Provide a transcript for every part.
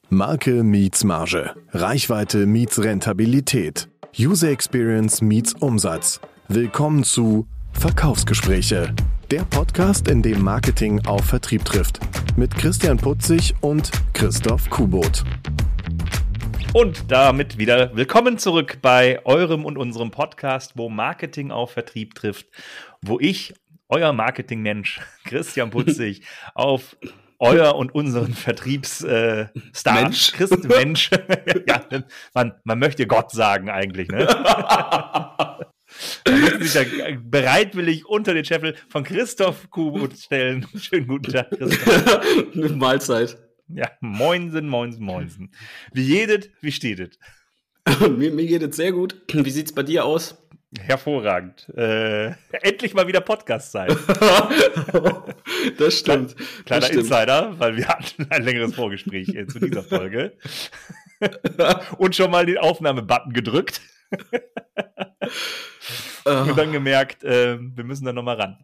Marke meets Marge. Reichweite meets Rentabilität. User Experience meets Umsatz. Willkommen zu Verkaufsgespräche. Der Podcast, in dem Marketing auf Vertrieb trifft. Mit Christian Putzig und Christoph Kubot. Und damit wieder willkommen zurück bei eurem und unserem Podcast, wo Marketing auf Vertrieb trifft. Wo ich, euer Marketingmensch, Christian Putzig, auf euer und unseren Vertriebsstar, Mensch. Ja, man möchte Gott sagen eigentlich, ne? Man muss sich ja bereitwillig unter den Scheffel von Christoph Kubot stellen. Schönen guten Tag, Christoph. Mahlzeit. Ja, moinsen. Wie jedet, wie steht Mir geht es sehr gut. Wie sieht's bei dir aus? Hervorragend. Endlich mal wieder Podcast-Zeit. Das stimmt. Kleiner Insider, weil wir hatten ein längeres Vorgespräch zu dieser Folge. Und schon mal den Aufnahme-Button gedrückt. Und dann gemerkt, wir müssen da nochmal ran.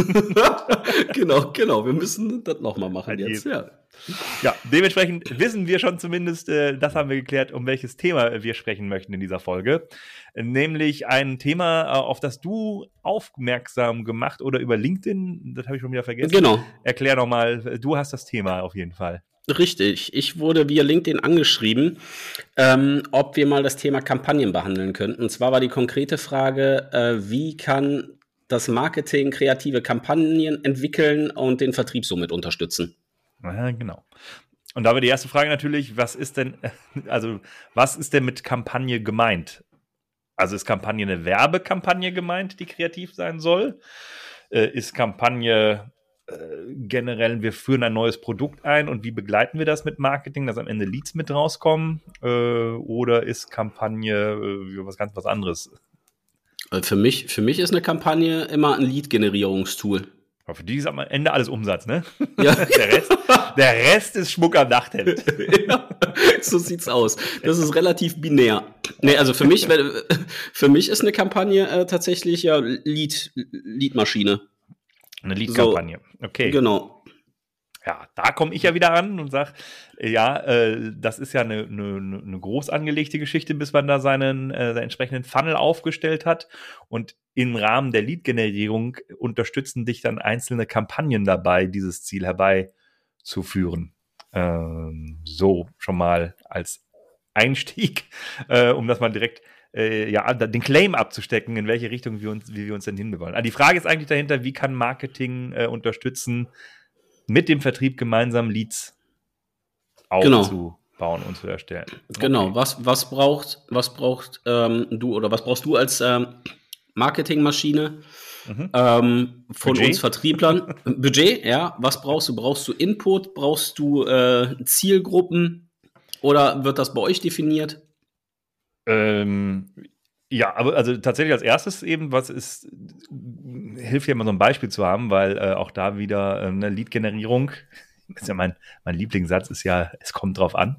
Genau, wir müssen das nochmal machen jetzt. Ja, dementsprechend wissen wir schon zumindest, das haben wir geklärt, um welches Thema wir sprechen möchten in dieser Folge. Nämlich ein Thema, auf das du aufmerksam gemacht oder über LinkedIn, das habe ich schon wieder vergessen. Genau. Erklär nochmal, du hast das Thema auf jeden Fall. Richtig, ich wurde via LinkedIn angeschrieben, ob wir mal das Thema Kampagnen behandeln könnten. Und zwar war die konkrete Frage, wie kann das Marketing kreative Kampagnen entwickeln und den Vertrieb somit unterstützen? Ja, genau. Und da wäre die erste Frage natürlich, was ist denn mit Kampagne gemeint? Also ist Kampagne eine Werbekampagne gemeint, die kreativ sein soll? Ist Kampagne generell, wir führen ein neues Produkt ein und wie begleiten wir das mit Marketing, dass am Ende Leads mit rauskommen? Oder ist Kampagne was anderes? Für mich ist eine Kampagne immer ein Lead-Generierungstool. Aber für die ist am Ende alles Umsatz, ne? Ja. Der Rest ist Schmuck am Nachthemd. Ja, so sieht's aus. Das ist relativ binär. Nee, also für mich ist eine Kampagne tatsächlich ja Lead-Maschine. Eine Lead-Kampagne, so, okay. Genau. Ja, da komme ich ja wieder an und sage, das ist ja eine groß angelegte Geschichte, bis man da seinen entsprechenden Funnel aufgestellt hat. Und im Rahmen der Lead-Generierung unterstützen dich dann einzelne Kampagnen dabei, dieses Ziel herbeizuführen. So schon mal als Einstieg, um das mal direkt den Claim abzustecken, in welche Richtung wie wir uns denn hinbewegen. Die Frage ist eigentlich dahinter, wie kann Marketing unterstützen, mit dem Vertrieb gemeinsam Leads aufzubauen und zu erstellen. Genau, okay. Was brauchst du als Marketingmaschine von Budget? Uns Vertrieblern? Budget, ja. Was brauchst du? Brauchst du Input? Brauchst du Zielgruppen? Oder wird das bei euch definiert? Ja, aber also tatsächlich als erstes eben, hilft ja immer so ein Beispiel zu haben, weil auch da wieder eine Lead-Generierung, ist ja mein Lieblingssatz ist ja, es kommt drauf an.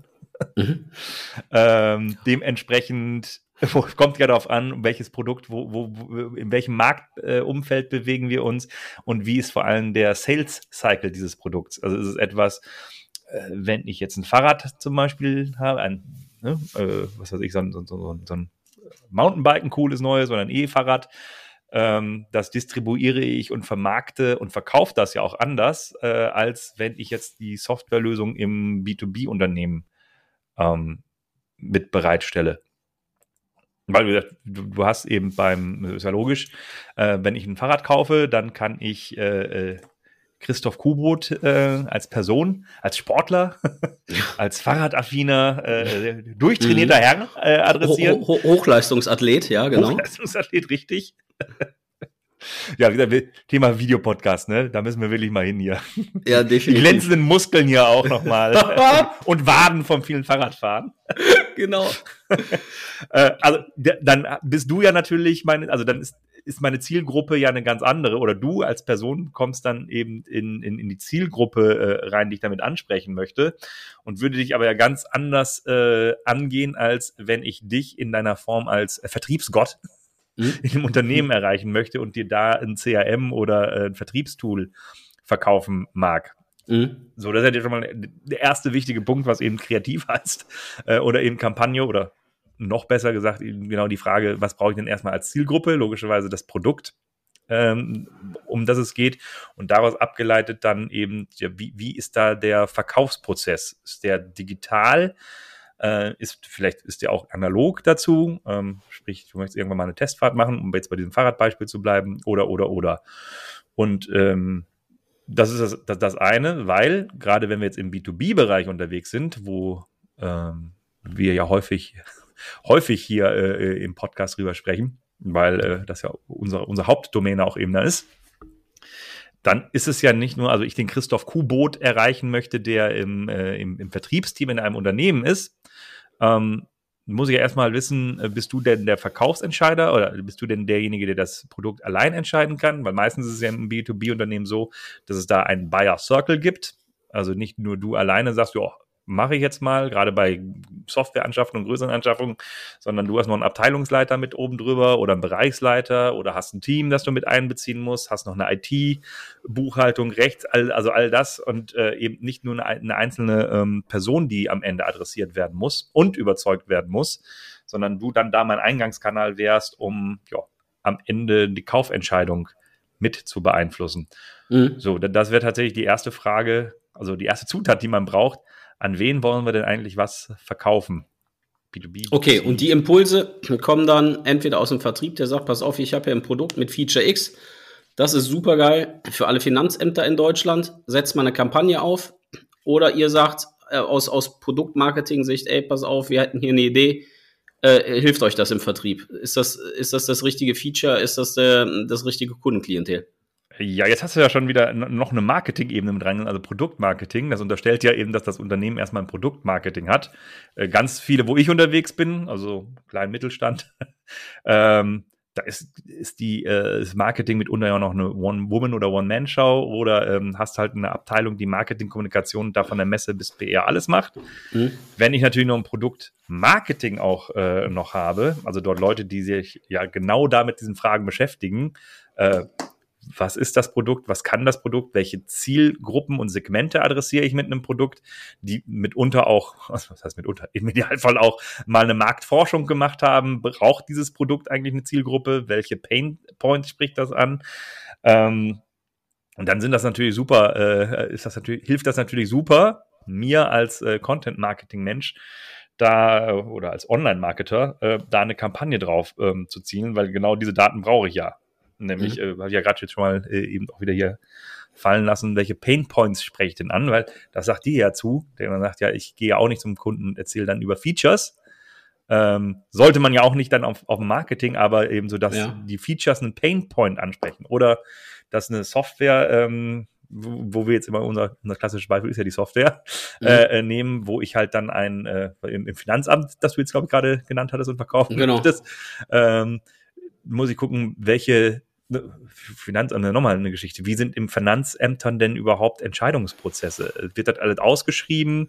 Dementsprechend kommt ja darauf an, welches Produkt, in welchem Marktumfeld bewegen wir uns und wie ist vor allem der Sales-Cycle dieses Produkts. Also ist es etwas, wenn ich jetzt ein Fahrrad zum Beispiel habe, so ein Mountainbike, ein cooles neues oder ein E-Fahrrad, das distribuiere ich und vermarkte und verkaufe das ja auch anders, als wenn ich jetzt die Softwarelösung im B2B-Unternehmen mit bereitstelle. Weil du hast eben ist ja logisch, wenn ich ein Fahrrad kaufe, dann kann ich Christoph Kubot als Person, als Sportler, als Fahrradaffiner, durchtrainierter Herr adressieren. Hochleistungsathlet, ja, genau. Hochleistungsathlet, richtig. Ja, wieder Thema Videopodcast, ne? Da müssen wir wirklich mal hin hier. Ja, definitiv. Die glänzenden Muskeln hier auch nochmal. Und Waden vom vielen Fahrradfahren. Genau. Also, dann bist du ja natürlich dann ist meine Zielgruppe ja eine ganz andere. Oder du als Person kommst dann eben in die Zielgruppe rein, die ich damit ansprechen möchte. Und würde dich aber ja ganz anders angehen, als wenn ich dich in deiner Form als Vertriebsgott in dem Unternehmen erreichen möchte und dir da ein CRM oder ein Vertriebstool verkaufen mag. So, das ist ja schon mal der erste wichtige Punkt, was eben kreativ heißt. Oder eben Kampagne oder noch besser gesagt, eben genau die Frage, was brauche ich denn erstmal als Zielgruppe? Logischerweise das Produkt, um das es geht. Und daraus abgeleitet dann eben, ja, wie ist da der Verkaufsprozess? Ist der digital? Vielleicht ist der auch analog dazu? Sprich, du möchtest irgendwann mal eine Testfahrt machen, um jetzt bei diesem Fahrradbeispiel zu bleiben, oder. Und das ist das eine, weil gerade wenn wir jetzt im B2B-Bereich unterwegs sind, wo wir ja häufig hier im Podcast drüber sprechen, weil das ja unsere Hauptdomäne auch eben da ist, dann ist es ja nicht nur, also ich den Christoph Kubot erreichen möchte, der im Vertriebsteam in einem Unternehmen ist, muss ich ja erstmal wissen, bist du denn der Verkaufsentscheider oder bist du denn derjenige, der das Produkt allein entscheiden kann? Weil meistens ist es ja im B2B-Unternehmen so, dass es da einen Buyer Circle gibt. Also nicht nur du alleine sagst, ja, mache ich jetzt mal, gerade bei Softwareanschaffungen und größeren Anschaffungen, sondern du hast noch einen Abteilungsleiter mit oben drüber oder einen Bereichsleiter oder hast ein Team, das du mit einbeziehen musst, hast noch eine IT, Buchhaltung, Rechts, also all das und eben nicht nur eine einzelne Person, die am Ende adressiert werden muss und überzeugt werden muss, sondern du dann da mein Eingangskanal wärst, um am Ende die Kaufentscheidung mit zu beeinflussen. So, das wäre tatsächlich die erste Frage, also die erste Zutat, die man braucht. An wen wollen wir denn eigentlich was verkaufen? B2B. Okay, und die Impulse kommen dann entweder aus dem Vertrieb, der sagt, pass auf, ich habe hier ein Produkt mit Feature X, das ist super geil für alle Finanzämter in Deutschland, setzt mal eine Kampagne auf. Oder ihr sagt aus Produktmarketing-Sicht, ey, pass auf, wir hätten hier eine Idee, hilft euch das im Vertrieb? Ist das richtige Feature? Ist das das richtige Kundenklientel? Ja, jetzt hast du ja schon wieder noch eine Marketing-Ebene mit rein, also Produktmarketing. Das unterstellt ja eben, dass das Unternehmen erstmal ein Produktmarketing hat. Ganz viele, wo ich unterwegs bin, also kleinen Mittelstand, da ist das Marketing mitunter ja noch eine One-Woman- oder One-Man-Show oder hast halt eine Abteilung, die Marketing-Kommunikation da von der Messe bis PR alles macht. Wenn ich natürlich noch ein Produktmarketing auch noch habe, also dort Leute, die sich ja genau da mit diesen Fragen beschäftigen, was ist das Produkt, was kann das Produkt, welche Zielgruppen und Segmente adressiere ich mit einem Produkt, die mitunter auch, was heißt mitunter, im Idealfall auch mal eine Marktforschung gemacht haben, braucht dieses Produkt eigentlich eine Zielgruppe, welche Pain Points spricht das an, und dann sind das natürlich super, hilft das natürlich super, mir als Content-Marketing-Mensch da oder als Online-Marketer da eine Kampagne drauf zu zielen, weil genau diese Daten brauche ich ja. Nämlich, habe ich ja gerade jetzt schon mal eben auch wieder hier fallen lassen, welche Pain Points spreche ich denn an, weil das sagt die ja zu, der man sagt, ja, ich gehe ja auch nicht zum Kunden und erzähle dann über Features. Sollte man ja auch nicht dann auf dem Marketing, aber eben so, dass die Features einen Pain Point ansprechen oder dass eine Software, wo wir jetzt immer unser klassisches Beispiel ist ja die Software, nehmen, wo ich halt dann im Finanzamt, das du jetzt, glaube ich, gerade genannt hattest und verkaufen möchtest, muss ich gucken, welche Finanzämter, nochmal eine Geschichte, wie sind im Finanzämtern denn überhaupt Entscheidungsprozesse? Wird das alles ausgeschrieben?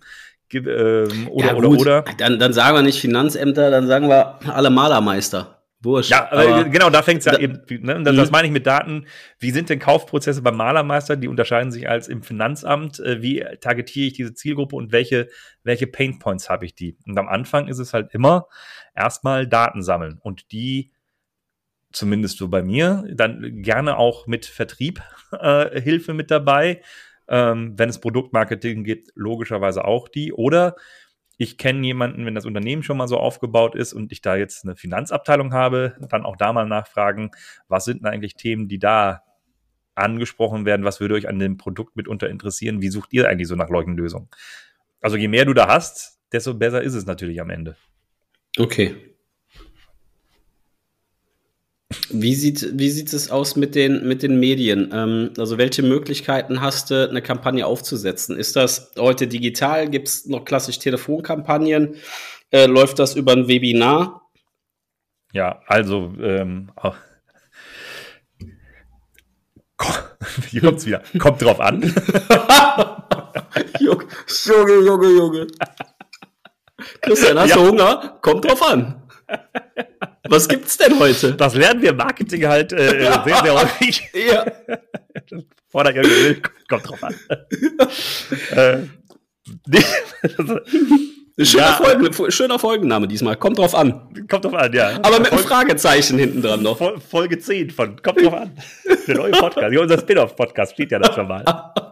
Oder? Dann sagen wir nicht Finanzämter, dann sagen wir alle Malermeister. Wurscht. Ja, aber genau, da fängt es ja eben, ne? Das meine ich mit Daten. Wie sind denn Kaufprozesse beim Malermeister? Die unterscheiden sich als im Finanzamt. Wie targetiere ich diese Zielgruppe und welche Painpoints habe ich die? Und am Anfang ist es halt immer erstmal Daten sammeln und die zumindest so bei mir, dann gerne auch mit Vertrieb Hilfe mit dabei. Wenn es Produktmarketing gibt, logischerweise auch die. Oder ich kenne jemanden, wenn das Unternehmen schon mal so aufgebaut ist und ich da jetzt eine Finanzabteilung habe, dann auch da mal nachfragen, was sind denn eigentlich Themen, die da angesprochen werden, was würde euch an dem Produkt mitunter interessieren, wie sucht ihr eigentlich so nach solchen Lösungen? Also je mehr du da hast, desto besser ist es natürlich am Ende. Okay. Wie sieht es aus mit den Medien? Also welche Möglichkeiten hast du, eine Kampagne aufzusetzen? Ist das heute digital? Gibt es noch klassisch Telefonkampagnen? Läuft das über ein Webinar? Ja, also hier kommt's wieder. Kommt drauf an. Junge. Christian, hast du Hunger? Kommt drauf an. Was gibt's denn heute? Das lernen wir im Marketing halt sehr, sehr häufig. Ja. Fordert irgendwie will, kommt drauf an. Schöner Folgenname diesmal. Kommt drauf an. Kommt drauf an, ja. Aber mit einem Fragezeichen hinten dran noch. Folge 10 von Kommt drauf an. Der neue Podcast. Ja, unser Spin-off-Podcast steht ja da schon mal.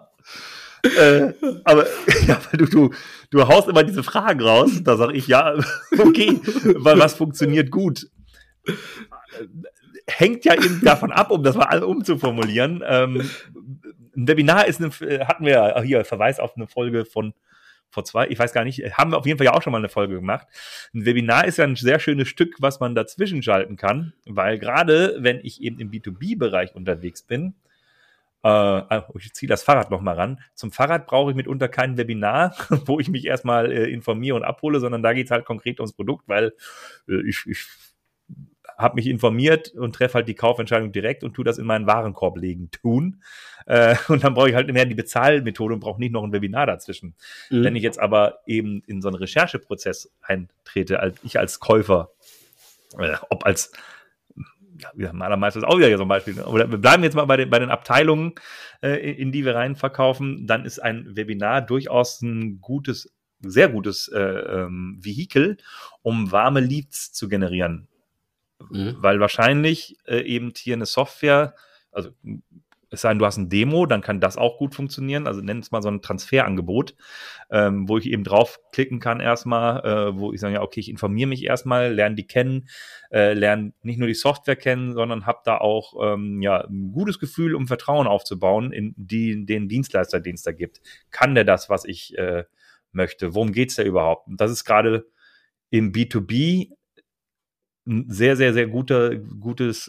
Aber ja, du haust immer diese Fragen raus. Da sage ich, ja, okay, weil was funktioniert gut? Hängt ja eben davon ab, um das mal umzuformulieren. Ein Webinar hatten wir ja hier, Verweis auf eine Folge von vor 2, ich weiß gar nicht, haben wir auf jeden Fall ja auch schon mal eine Folge gemacht. Ein Webinar ist ja ein sehr schönes Stück, was man dazwischen schalten kann, weil gerade, wenn ich eben im B2B-Bereich unterwegs bin, ich ziehe das Fahrrad noch mal ran. Zum Fahrrad brauche ich mitunter kein Webinar, wo ich mich erstmal informiere und abhole, sondern da geht es halt konkret ums Produkt, weil ich habe mich informiert und treffe halt die Kaufentscheidung direkt und tue das in meinen Warenkorb tun. Und dann brauche ich halt mehr die Bezahlmethode und brauche nicht noch ein Webinar dazwischen. Mhm. Wenn ich jetzt aber eben in so einen Rechercheprozess eintrete, ich als Käufer, ob als ja, Malermeister ist auch wieder so ein Beispiel. Oder wir bleiben jetzt mal bei den Abteilungen, in die wir rein verkaufen. Dann ist ein Webinar durchaus ein sehr gutes Vehikel, um warme Leads zu generieren. Mhm. Weil wahrscheinlich eben hier eine Software, also es sei denn, du hast ein Demo, dann kann das auch gut funktionieren. Also nenn es mal so ein Transferangebot, wo ich eben draufklicken kann erstmal, wo ich sage, ja, okay, ich informiere mich erstmal, lerne die kennen, lerne nicht nur die Software kennen, sondern habe da auch ein gutes Gefühl, um Vertrauen aufzubauen in den Dienstleister, den es da gibt. Kann der das, was ich möchte? Worum geht es da überhaupt? Und das ist gerade im B2B ein sehr, sehr, sehr gutes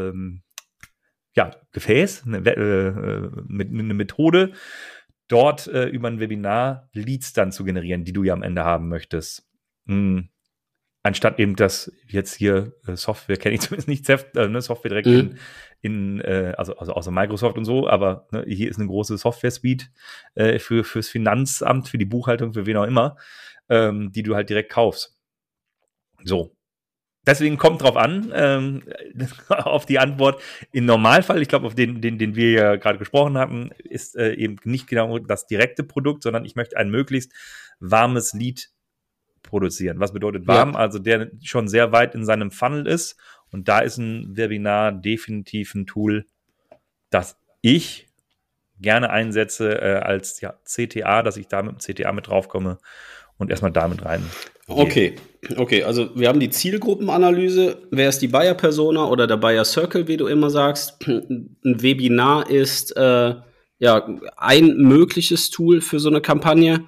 Gefäß, mit einer Methode, dort über ein Webinar Leads dann zu generieren, die du ja am Ende haben möchtest. Anstatt eben das jetzt hier Software, kenne ich zumindest nicht, Software direkt also außer Microsoft und so, aber hier ist eine große Software-Suite fürs Finanzamt, für die Buchhaltung, für wen auch immer, die du halt direkt kaufst. So. Deswegen kommt drauf an, auf die Antwort. Im Normalfall, ich glaube, auf den wir ja gerade gesprochen hatten, ist eben nicht genau das direkte Produkt, sondern ich möchte ein möglichst warmes Lead produzieren. Was bedeutet warm? Ja. Also der schon sehr weit in seinem Funnel ist. Und da ist ein Webinar definitiv ein Tool, das ich gerne einsetze als CTA, dass ich da mit dem CTA mit draufkomme und erstmal damit rein. Okay, also wir haben die Zielgruppenanalyse. Wer ist die Buyer-Persona oder der Buyer-Circle, wie du immer sagst? Ein Webinar ist ein mögliches Tool für so eine Kampagne.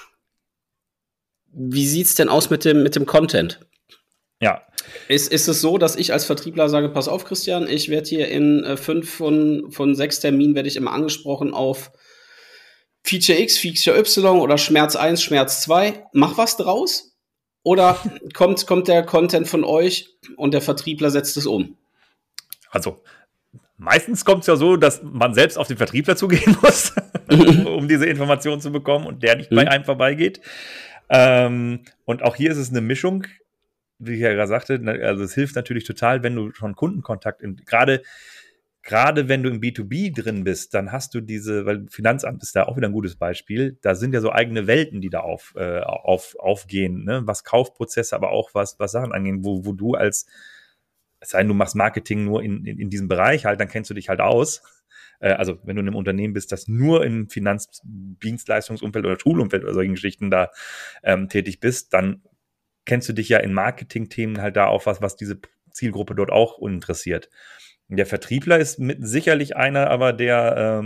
Wie sieht's denn aus mit dem Content? Ja. Ist es so, dass ich als Vertriebler sage, pass auf, Christian, ich werde hier in 5 von 6 Terminen werde ich immer angesprochen auf Feature X, Feature Y oder Schmerz 1, Schmerz 2. Mach was draus? Oder kommt der Content von euch und der Vertriebler setzt es um? Also, meistens kommt es ja so, dass man selbst auf den Vertriebler zugehen muss, um diese Informationen zu bekommen und der nicht bei einem vorbeigeht. Und auch hier ist es eine Mischung, wie ich ja gerade sagte, also es hilft natürlich total, wenn du schon Kundenkontakt, gerade wenn du im B2B drin bist, dann hast du weil Finanzamt ist da auch wieder ein gutes Beispiel, da sind ja so eigene Welten, die da aufgehen, ne? Was Kaufprozesse, aber auch was Sachen angehen, wo du es sei denn, du machst Marketing nur in diesem Bereich halt, dann kennst du dich halt aus. Also wenn du in einem Unternehmen bist, das nur im Finanzdienstleistungsumfeld oder Schulumfeld oder solchen Geschichten da tätig bist, dann kennst du dich ja in Marketing-Themen halt da auf was diese Zielgruppe dort auch interessiert. Der Vertriebler ist sicherlich einer, aber der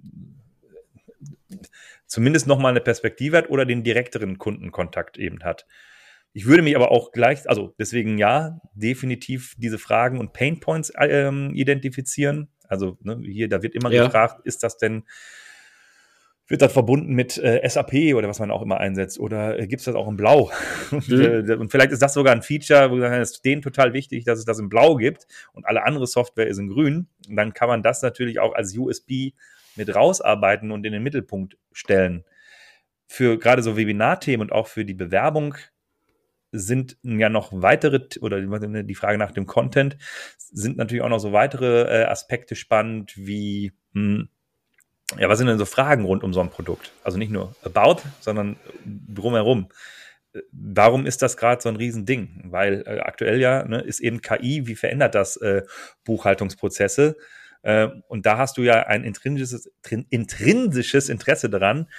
zumindest nochmal eine Perspektive hat oder den direkteren Kundenkontakt eben hat. Ich würde mich aber auch deswegen definitiv diese Fragen und Painpoints identifizieren. Also hier, da wird immer gefragt, wird das verbunden mit SAP oder was man auch immer einsetzt? Oder gibt es das auch in Blau? Und vielleicht ist das sogar ein Feature, wo wir sagen, es ist denen total wichtig, dass es das in Blau gibt und alle andere Software ist in Grün. Und dann kann man das natürlich auch als USB mit rausarbeiten und in den Mittelpunkt stellen. Für gerade so Webinar-Themen und auch für die Bewerbung sind ja noch weitere, oder die Frage nach dem Content, sind natürlich auch noch so weitere Aspekte spannend, wie, was sind denn so Fragen rund um so ein Produkt? Also nicht nur about, sondern drumherum. Warum ist das gerade so ein Riesending? Weil aktuell ja ist eben KI, wie verändert das Buchhaltungsprozesse? Und da hast du ja ein intrinsisches Interesse daran,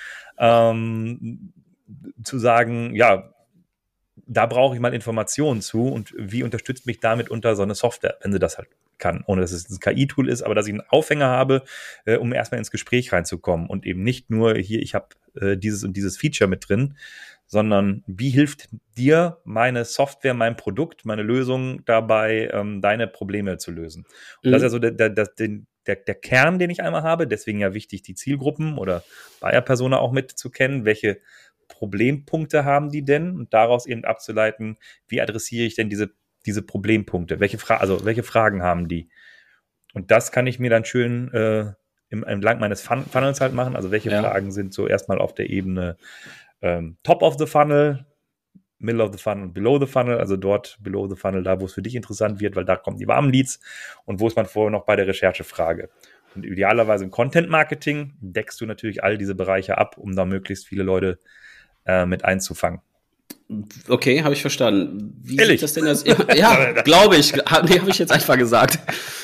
zu sagen, ja, da brauche ich mal Informationen zu und wie unterstützt mich damit unter so eine Software, wenn sie das halt kann, ohne dass es ein KI-Tool ist, aber dass ich einen Aufhänger habe, um erstmal ins Gespräch reinzukommen und eben nicht nur hier, ich habe dieses und dieses Feature mit drin, sondern wie hilft dir meine Software, mein Produkt, meine Lösung dabei, deine Probleme zu lösen. Und das ist ja so der Kern, den ich einmal habe, deswegen ja wichtig, die Zielgruppen oder Buyer-Persona auch mitzukennen, welche Problempunkte haben die denn und daraus eben abzuleiten, wie adressiere ich denn diese Problempunkte, welche Fragen haben die? Und das kann ich mir dann schön entlang meines Funnels halt machen, also welche Fragen sind so erstmal auf der Ebene Top of the Funnel, Middle of the Funnel und Below the Funnel, also dort Below the Funnel, da wo es für dich interessant wird, weil da kommen die warmen Leads und wo ist man vorher noch bei der Recherchefrage. Und idealerweise im Content-Marketing deckst du natürlich all diese Bereiche ab, um da möglichst viele Leute mit einzufangen. Okay, habe ich verstanden. Wie sieht das denn jetzt? Ja, glaube ich. Nee, habe ich jetzt einfach gesagt.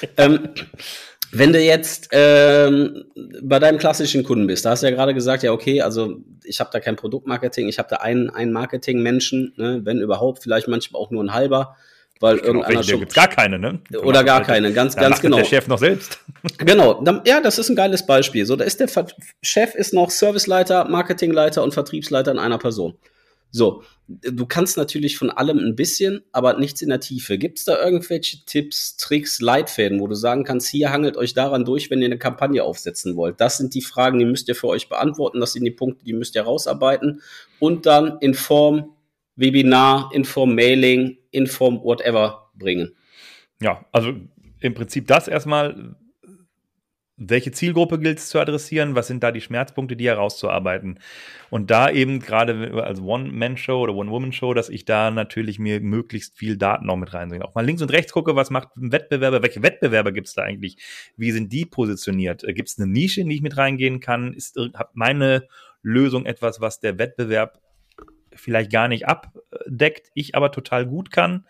Wenn du jetzt bei deinem klassischen Kunden bist, da hast du ja gerade gesagt, ja okay, also ich habe da kein Produktmarketing, ich habe da einen Marketingmenschen, ne, wenn überhaupt, vielleicht manchmal auch nur ein halber, weil irgendeiner schon... gibt's gar keine, ne? Oder gar keine, ganz genau. Der Chef noch selbst. Genau, ja, das ist ein geiles Beispiel. So, da ist der Chef ist noch Serviceleiter, Marketingleiter und Vertriebsleiter in einer Person. So, du kannst natürlich von allem ein bisschen, aber nichts in der Tiefe. Gibt es da irgendwelche Tipps, Tricks, Leitfäden, wo du sagen kannst, hier hangelt euch daran durch, wenn ihr eine Kampagne aufsetzen wollt? Das sind die Fragen, die müsst ihr für euch beantworten. Das sind die Punkte, die müsst ihr rausarbeiten. Und dann in Form Webinar, in Form Mailing, in Form whatever bringen. Ja, also im Prinzip das erstmal, welche Zielgruppe gilt es zu adressieren, was sind da die Schmerzpunkte, die herauszuarbeiten. Und da eben gerade als One-Man-Show oder One-Woman-Show, dass ich da natürlich mir möglichst viel Daten noch mit reinbringe. Auch mal links und rechts gucke, was macht ein Wettbewerber, welche Wettbewerber gibt es da eigentlich, wie sind die positioniert, gibt es eine Nische, in die ich mit reingehen kann, hat meine Lösung etwas, was der Wettbewerb vielleicht gar nicht abdeckt, ich aber total gut kann.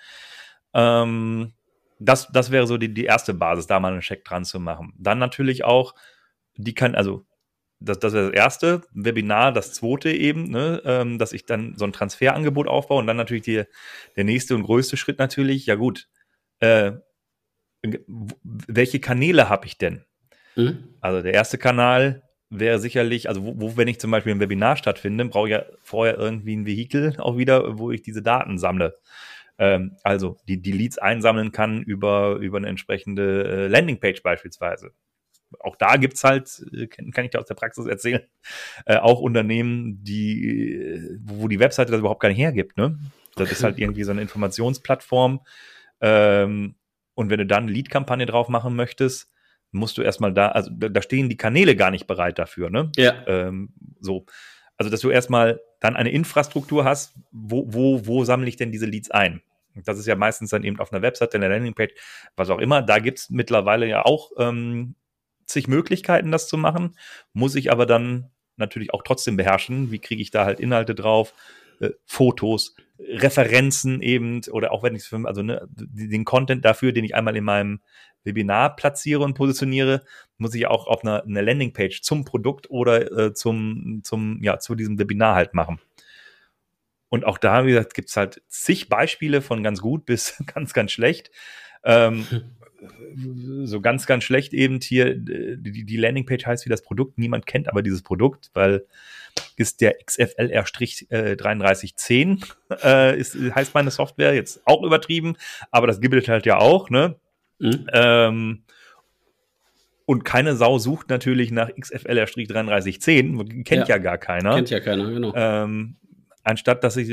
Das wäre so die erste Basis, da mal einen Check dran zu machen. Dann natürlich auch, das wäre das erste, Webinar, das zweite eben, ne, dass ich dann so ein Transferangebot aufbaue und dann natürlich der nächste und größte Schritt natürlich, ja gut, welche Kanäle habe ich denn? Also der erste Kanal wäre sicherlich, also wenn ich zum Beispiel ein Webinar stattfinde, brauche ich ja vorher irgendwie ein Vehikel auch wieder, wo ich diese Daten sammle. Also die Leads einsammeln kann über eine entsprechende Landingpage beispielsweise. Auch da gibt's halt, kann ich dir aus der Praxis erzählen, auch Unternehmen, wo die Webseite das überhaupt gar nicht hergibt. Ne? Das ist halt irgendwie so eine Informationsplattform. Und wenn du dann eine Lead-Kampagne drauf machen möchtest, musst du erstmal da stehen die Kanäle gar nicht bereit dafür. Ne? Ja. So. Also, dass du erstmal dann eine Infrastruktur hast, wo sammle ich denn diese Leads ein? Und das ist ja meistens dann eben auf einer Webseite, in der Landingpage, was auch immer. Da gibt's mittlerweile ja auch zig Möglichkeiten, das zu machen. Muss ich aber dann natürlich auch trotzdem beherrschen. Wie kriege ich da halt Inhalte drauf? Fotos, Referenzen eben, oder auch wenn ich den Content dafür, den ich einmal in meinem Webinar platziere und positioniere, muss ich auch auf eine Landingpage zum Produkt oder zu diesem Webinar halt machen. Und auch da, wie gesagt, gibt es halt zig Beispiele von ganz gut bis ganz, ganz schlecht. So ganz, ganz schlecht eben hier, die Landingpage heißt wie das Produkt, niemand kennt aber dieses Produkt, weil ist der XFLR-3310, heißt meine Software, jetzt auch übertrieben, aber das gibt es halt ja auch, ne? Und keine Sau sucht natürlich nach XFLR-3310, kennt ja gar keiner. Kennt ja keiner, genau. Anstatt, dass ich,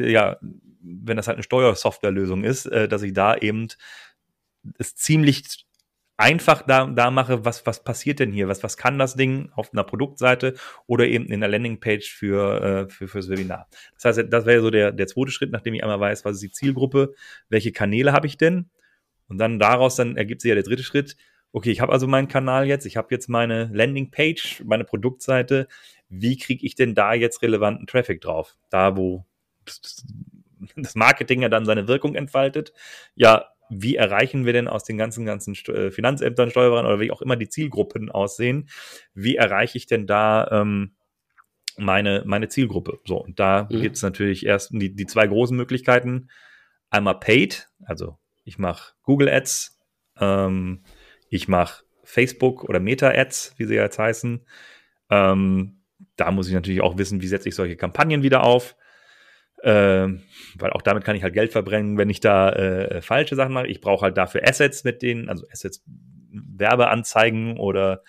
wenn das halt eine Steuersoftwarelösung ist, dass ich da eben es ziemlich einfach da mache, was passiert denn hier? Was kann das Ding auf einer Produktseite oder eben in der Landingpage fürs Webinar? Das heißt, das wäre so der zweite Schritt, nachdem ich einmal weiß, was ist die Zielgruppe, welche Kanäle habe ich denn? Und dann daraus ergibt sich ja der dritte Schritt. Okay, ich habe also meinen Kanal jetzt, ich habe jetzt meine Landingpage, meine Produktseite. Wie kriege ich denn da jetzt relevanten Traffic drauf? Da, wo das Marketing ja dann seine Wirkung entfaltet. Ja, wie erreichen wir denn aus den ganzen Finanzämtern, Steuerberatern oder wie auch immer die Zielgruppen aussehen, wie erreiche ich denn da meine Zielgruppe? So, und da gibt es natürlich erst die zwei großen Möglichkeiten. Einmal Paid, also ich mache Google Ads, ich mache Facebook oder Meta Ads, wie sie jetzt heißen. Da muss ich natürlich auch wissen, wie setze ich solche Kampagnen wieder auf. Weil auch damit kann ich halt Geld verbrennen, wenn ich da falsche Sachen mache. Ich brauche halt dafür Assets mit denen, also Assets, Werbeanzeigen oder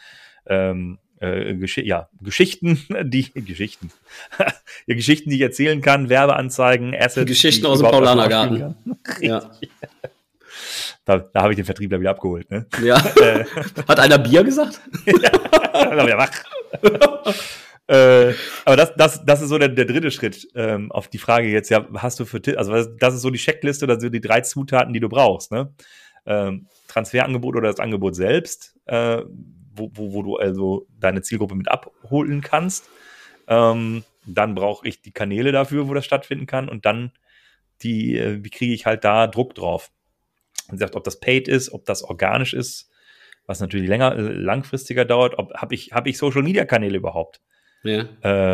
Geschichten, die ich erzählen kann, Werbeanzeigen, Assets. Geschichten aus dem Paulanergarten. Ja. Da habe ich den Vertriebler wieder abgeholt. Ne? Ja. Hat einer Bier gesagt? Ja, wieder wach. Aber das ist so der dritte Schritt auf die Frage jetzt, ja, hast du das ist so die Checkliste oder so die 3 Zutaten, die du brauchst, ne? Transferangebot oder das Angebot selbst, wo du also deine Zielgruppe mit abholen kannst. Dann brauche ich die Kanäle dafür, wo das stattfinden kann und dann wie kriege ich halt da Druck drauf? Und sagt, ob das paid ist, ob das organisch ist, was natürlich langfristiger dauert, habe ich Social-Media-Kanäle überhaupt? Ja.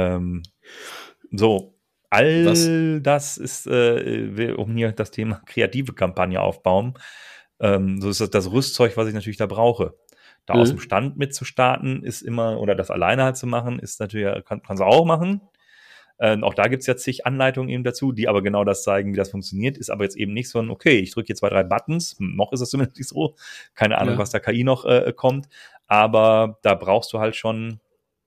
Das ist, um hier das Thema kreative Kampagne aufbauen. So ist das Rüstzeug, was ich natürlich da brauche. Da aus dem Stand mitzustarten ist immer, oder das alleine halt zu machen, ist natürlich, kannst du auch machen. Auch da gibt es ja zig Anleitungen eben dazu, die aber genau das zeigen, wie das funktioniert. Ist aber jetzt eben nicht so okay, ich drücke hier 2, 3 Buttons, noch ist das zumindest nicht so. Keine Ahnung, was da KI noch kommt. Aber da brauchst du halt schon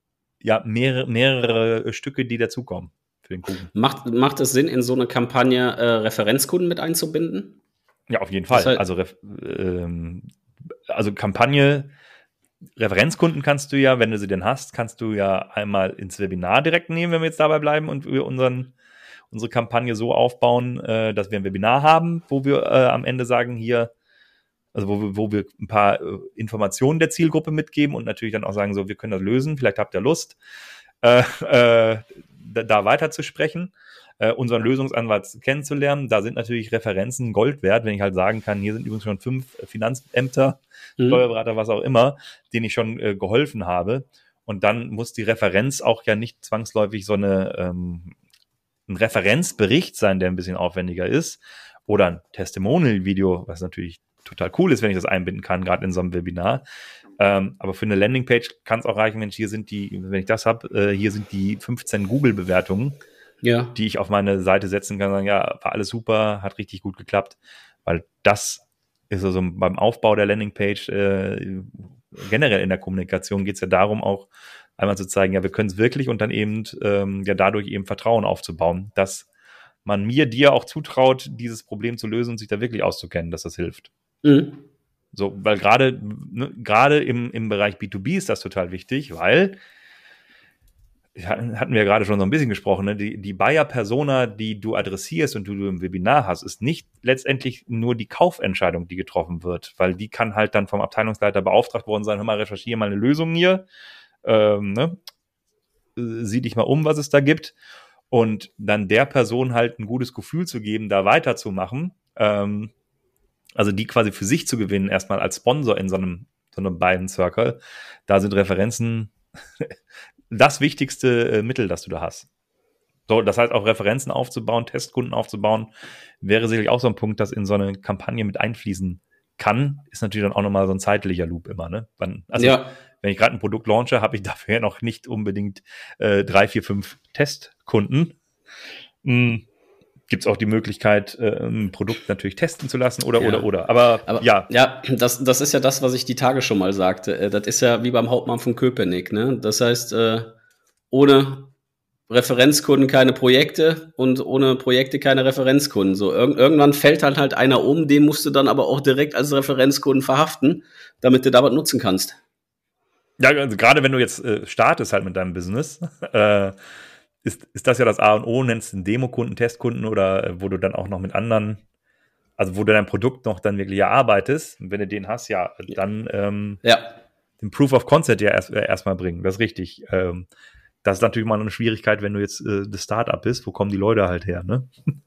mehrere Stücke, die dazukommen für den Kunden. Macht es Sinn, in so eine Kampagne Referenzkunden mit einzubinden? Ja, auf jeden Fall. Das heißt, also Kampagne, Referenzkunden kannst du ja, wenn du sie denn hast, kannst du ja einmal ins Webinar direkt nehmen, wenn wir jetzt dabei bleiben und wir unsere Kampagne so aufbauen, dass wir ein Webinar haben, wo wir am Ende sagen, hier, also wo wir ein paar Informationen der Zielgruppe mitgeben und natürlich dann auch sagen, so, wir können das lösen, vielleicht habt ihr Lust, da weiter zu sprechen, unseren Lösungsansatz kennenzulernen. Da sind natürlich Referenzen Gold wert, wenn ich halt sagen kann, hier sind übrigens schon 5 Finanzämter, Steuerberater, was auch immer, denen ich schon geholfen habe. Und dann muss die Referenz auch ja nicht zwangsläufig so ein Referenzbericht sein, der ein bisschen aufwendiger ist, oder ein Testimonial-Video, was natürlich total cool ist, wenn ich das einbinden kann, gerade in so einem Webinar. Aber für eine Landingpage kann es auch reichen, Mensch, hier sind wenn ich das habe, hier sind die 15 Google-Bewertungen, die ich auf meine Seite setzen kann, sagen, ja, war alles super, hat richtig gut geklappt, weil das ist also beim Aufbau der Landingpage, generell in der Kommunikation geht es ja darum, auch einmal zu zeigen, ja, wir können es wirklich und dann eben dadurch eben Vertrauen aufzubauen, dass man dir auch zutraut, dieses Problem zu lösen und sich da wirklich auszukennen, dass das hilft. So, weil gerade im Bereich B2B ist das total wichtig, weil hatten wir gerade schon so ein bisschen gesprochen, ne? Die Buyer-Persona, die du adressierst und die du im Webinar hast, ist nicht letztendlich nur die Kaufentscheidung, die getroffen wird, weil die kann halt dann vom Abteilungsleiter beauftragt worden sein, hör mal, recherchiere mal eine Lösung hier, sieh dich mal um, was es da gibt und dann der Person halt ein gutes Gefühl zu geben, da weiterzumachen, also die quasi für sich zu gewinnen, erstmal als Sponsor in so einem beiden Circle, da sind Referenzen das wichtigste Mittel, das du da hast. So, das heißt auch Referenzen aufzubauen, Testkunden aufzubauen, wäre sicherlich auch so ein Punkt, das in so eine Kampagne mit einfließen kann, ist natürlich dann auch nochmal so ein zeitlicher Loop immer, ne? Wenn ich gerade ein Produkt launche, habe ich dafür ja noch nicht unbedingt 3, 4, 5 Testkunden. Gibt es auch die Möglichkeit, ein Produkt natürlich testen zu lassen oder. Aber ja. Ja, das ist ja das, was ich die Tage schon mal sagte. Das ist ja wie beim Hauptmann von Köpenick, ne? Das heißt, ohne Referenzkunden keine Projekte und ohne Projekte keine Referenzkunden. So irgendwann fällt halt einer um, den musst du dann aber auch direkt als Referenzkunden verhaften, damit du da was nutzen kannst. Ja, also gerade wenn du jetzt startest halt mit deinem Business, ist das ja das A und O, nennst du einen Demokunden, Testkunden oder wo du dann auch noch mit anderen, also wo du dein Produkt noch dann wirklich erarbeitest. Und wenn du den hast, ja, dann den Proof of Concept ja erstmal bringen. Das ist richtig. Das ist natürlich mal eine Schwierigkeit, wenn du jetzt das Startup bist. Wo kommen die Leute halt her, ne?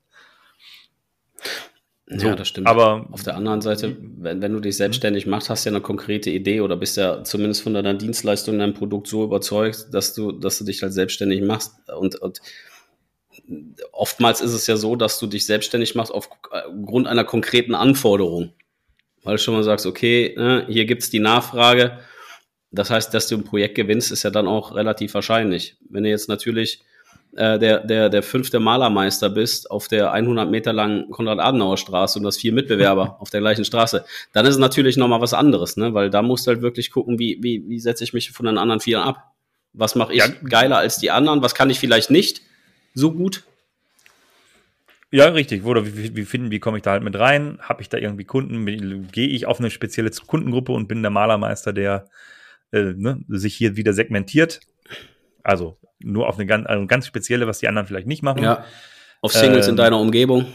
So, ja, das stimmt. Aber auf der anderen Seite, wenn du dich selbstständig machst, hast du ja eine konkrete Idee oder bist ja zumindest von deiner Dienstleistung, deinem Produkt so überzeugt, dass du dich halt selbstständig machst. Und oftmals ist es ja so, dass du dich selbstständig machst aufgrund einer konkreten Anforderung. Weil du schon mal sagst, okay, hier gibt's die Nachfrage. Das heißt, dass du ein Projekt gewinnst, ist ja dann auch relativ wahrscheinlich. Wenn du jetzt natürlich der 5. Malermeister bist auf der 100 Meter langen Konrad-Adenauer-Straße und du hast 4 Mitbewerber auf der gleichen Straße, dann ist es natürlich nochmal was anderes, ne? Weil da musst du halt wirklich gucken, wie setze ich mich von den anderen 4 ab? Was mache ich geiler als die anderen? Was kann ich vielleicht nicht so gut? Ja, richtig. Oder wie komme ich da halt mit rein? Habe ich da irgendwie Kunden? Gehe ich auf eine spezielle Kundengruppe und bin der Malermeister, der sich hier wieder segmentiert? Also nur auf eine ganz spezielle, was die anderen vielleicht nicht machen. Ja, auf Singles in deiner Umgebung.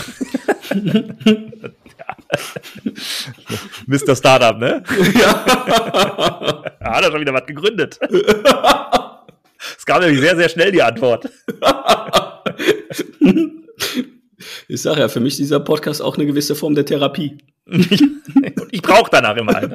Mr. Startup, ne? Ja. Hat er schon wieder was gegründet. Es kam nämlich sehr, sehr schnell die Antwort. Ich sage ja, für mich ist dieser Podcast auch eine gewisse Form der Therapie. Und ich brauche danach immer einen.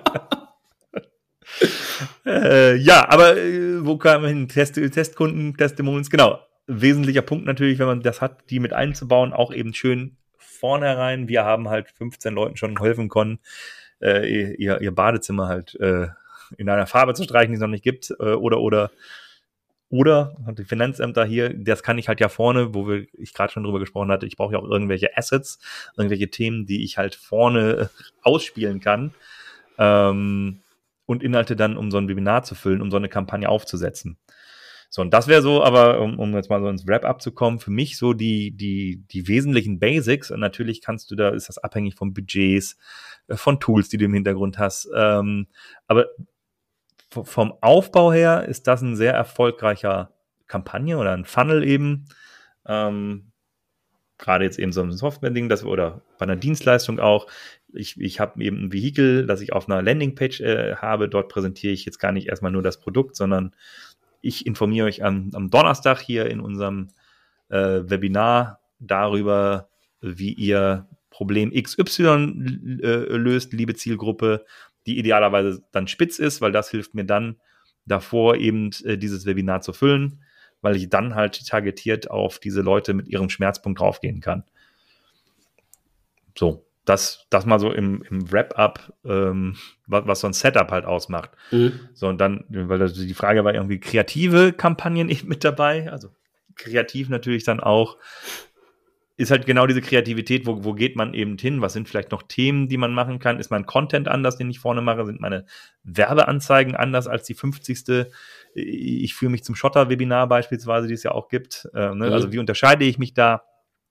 Ja, aber wo kam man hin? Testkunden, Testimonials, genau. Wesentlicher Punkt natürlich, wenn man das hat, die mit einzubauen, auch eben schön vornherein. Wir haben halt 15 Leuten schon helfen können, ihr Badezimmer halt in einer Farbe zu streichen, die es noch nicht gibt, oder die Finanzämter hier, das kann ich halt ja vorne, ich gerade schon drüber gesprochen hatte, ich brauche ja auch irgendwelche Assets, irgendwelche Themen, die ich halt vorne ausspielen kann, und Inhalte dann, um so ein Webinar zu füllen, um so eine Kampagne aufzusetzen. So, und das wäre so, aber um jetzt mal so ins Wrap-up zu kommen, für mich so die wesentlichen Basics, und natürlich ist das abhängig von Budgets, von Tools, die du im Hintergrund hast, aber vom Aufbau her ist das ein sehr erfolgreicher Kampagne oder ein Funnel eben, gerade jetzt eben so ein Software-Ding, oder bei einer Dienstleistung auch. Ich habe eben ein Vehikel, das ich auf einer Landingpage habe. Dort präsentiere ich jetzt gar nicht erstmal nur das Produkt, sondern ich informiere euch am Donnerstag hier in unserem Webinar darüber, wie ihr Problem XY löst, liebe Zielgruppe, die idealerweise dann spitz ist, weil das hilft mir dann davor eben dieses Webinar zu füllen, weil ich dann halt targetiert auf diese Leute mit ihrem Schmerzpunkt draufgehen kann. So, das mal so im Wrap-up, was so ein Setup halt ausmacht. Mhm. So, und dann, weil die Frage war irgendwie kreative Kampagnen eben mit dabei, also kreativ natürlich dann auch, ist halt genau diese Kreativität, wo geht man eben hin, was sind vielleicht noch Themen, die man machen kann, ist mein Content anders, den ich vorne mache, sind meine Werbeanzeigen anders als die 50. Ich führe mich zum Schotter-Webinar beispielsweise, die es ja auch gibt, Also wie unterscheide ich mich da?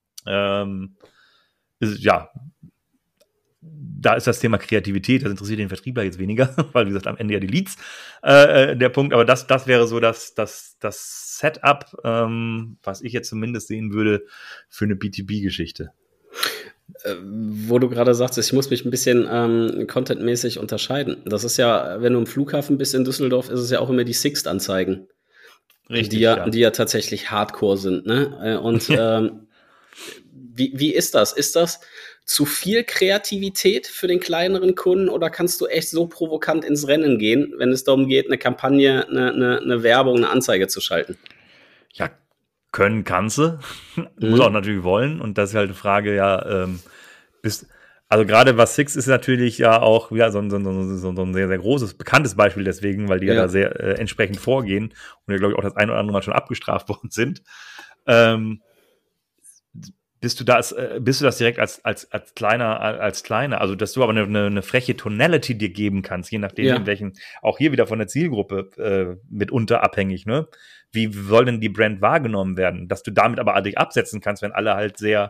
Da ist das Thema Kreativität, das interessiert den Vertriebler jetzt weniger, weil, wie gesagt, am Ende ja die Leads der Punkt, aber das wäre so das Setup, was ich jetzt zumindest sehen würde für eine B2B-Geschichte. Wo du gerade sagst, ich muss mich ein bisschen contentmäßig unterscheiden. Das ist ja, wenn du im Flughafen bist in Düsseldorf, ist es ja auch immer die Sixt-Anzeigen. Richtig, die ja tatsächlich Hardcore sind, ne? Und wie ist das? Ist das zu viel Kreativität für den kleineren Kunden oder kannst du echt so provokant ins Rennen gehen, wenn es darum geht, eine Kampagne, eine Werbung, eine Anzeige zu schalten? Ja, kannst du. Muss auch natürlich wollen. Und das ist halt eine Frage, also gerade was Sixt ist natürlich ja auch so ein sehr, sehr großes, bekanntes Beispiel deswegen, weil die ja da sehr entsprechend vorgehen und ja, glaube ich, auch das ein oder andere Mal schon abgestraft worden sind. bist du das direkt als kleiner, also dass du aber eine freche Tonality dir geben kannst, je nachdem, in welchen, auch hier wieder von der Zielgruppe mitunter abhängig, ne? Wie soll denn die Brand wahrgenommen werden? Dass du damit aber dich absetzen kannst, wenn alle halt sehr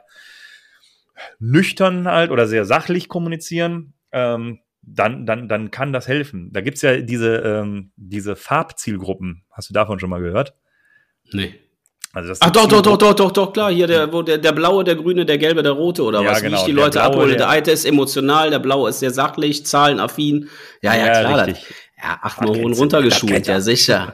nüchtern halt oder sehr sachlich kommunizieren, dann kann das helfen. Da gibt's ja diese Farbzielgruppen. Hast du davon schon mal gehört? Nee. Also das doch, klar. Hier der Blaue, der Grüne, der Gelbe, der Rote oder was, genau, wie ich die Leute abhole. Der eine ist emotional, der Blaue ist sehr sachlich, zahlenaffin. Ja, klar. Richtig. Ja, 8-mal hoch und runter geschult. Ja, sicher.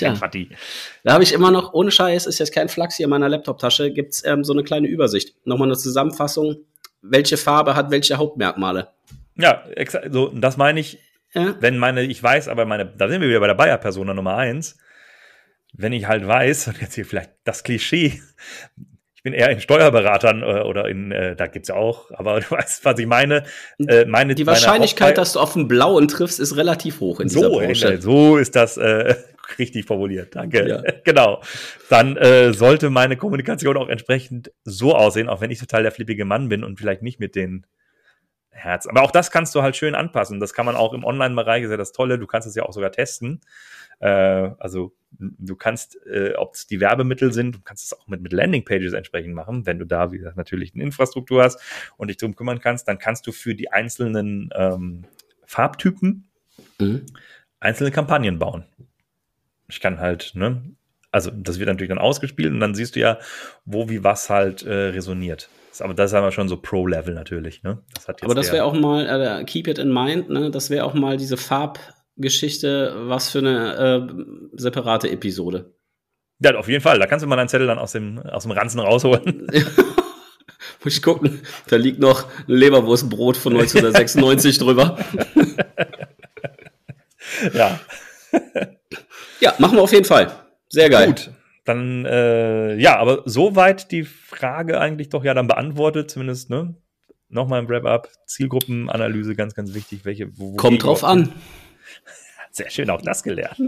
Da habe ich immer noch, ohne Scheiß, ist jetzt kein Flachs hier in meiner Laptop-Tasche, gibt's so eine kleine Übersicht. Nochmal eine Zusammenfassung, welche Farbe hat welche Hauptmerkmale. Ja, exakt. So, das meine ich, wenn ich weiß, aber da sind wir wieder bei der Bayer-Persona Nummer 1. Wenn ich halt weiß, und jetzt hier vielleicht das Klischee, ich bin eher in Steuerberatern oder da gibt's ja auch, aber du weißt, was ich meine. Die Wahrscheinlichkeit, dass du auf den Blauen triffst, ist relativ hoch in dieser Branche. So ist das richtig formuliert, danke. Ja. Genau. Dann sollte meine Kommunikation auch entsprechend so aussehen, auch wenn ich total der flippige Mann bin und vielleicht nicht mit den Herz. Aber auch das kannst du halt schön anpassen. Das kann man auch im Online-Bereich, ist ja das Tolle, du kannst es ja auch sogar testen. Also du kannst, ob es die Werbemittel sind, du kannst es auch mit Landingpages entsprechend machen, wenn du da, wie gesagt, natürlich eine Infrastruktur hast und dich darum kümmern kannst, dann kannst du für die einzelnen Farbtypen einzelne Kampagnen bauen. Ich kann halt, also das wird natürlich dann ausgespielt und dann siehst du ja, wo wie was halt resoniert. Aber das ist aber schon so Pro-Level natürlich, ne? Aber das wäre auch mal, keep it in mind, ne? Das wäre auch mal diese Farbgeschichte, was für eine separate Episode. Ja, auf jeden Fall. Da kannst du mal deinen Zettel dann aus dem Ranzen rausholen. Muss ich gucken. Da liegt noch ein Leberwurstbrot von 1996 drüber. Ja. Ja, machen wir auf jeden Fall. Sehr geil. Gut. Dann, aber soweit die Frage eigentlich doch ja dann beantwortet, zumindest, ne? Nochmal im Wrap-up, Zielgruppenanalyse, ganz, ganz wichtig. Kommt drauf an. Sehr schön, auch das gelernt.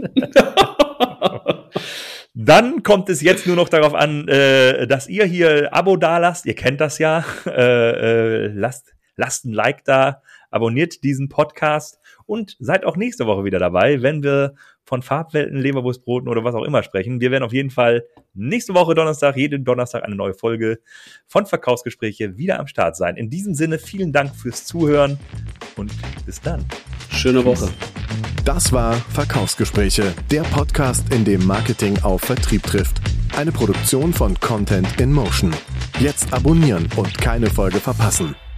Dann kommt es jetzt nur noch darauf an, dass ihr hier Abo dalasst. Ihr kennt das ja. Lasst ein Like da, abonniert diesen Podcast und seid auch nächste Woche wieder dabei, wenn wir von Farbwelten, Leberwurstbroten oder was auch immer sprechen. Wir werden auf jeden Fall nächste Woche Donnerstag, jeden Donnerstag eine neue Folge von Verkaufsgespräche wieder am Start sein. In diesem Sinne, vielen Dank fürs Zuhören und bis dann. Schöne Woche. Das war Verkaufsgespräche, der Podcast, in dem Marketing auf Vertrieb trifft. Eine Produktion von Content in Motion. Jetzt abonnieren und keine Folge verpassen.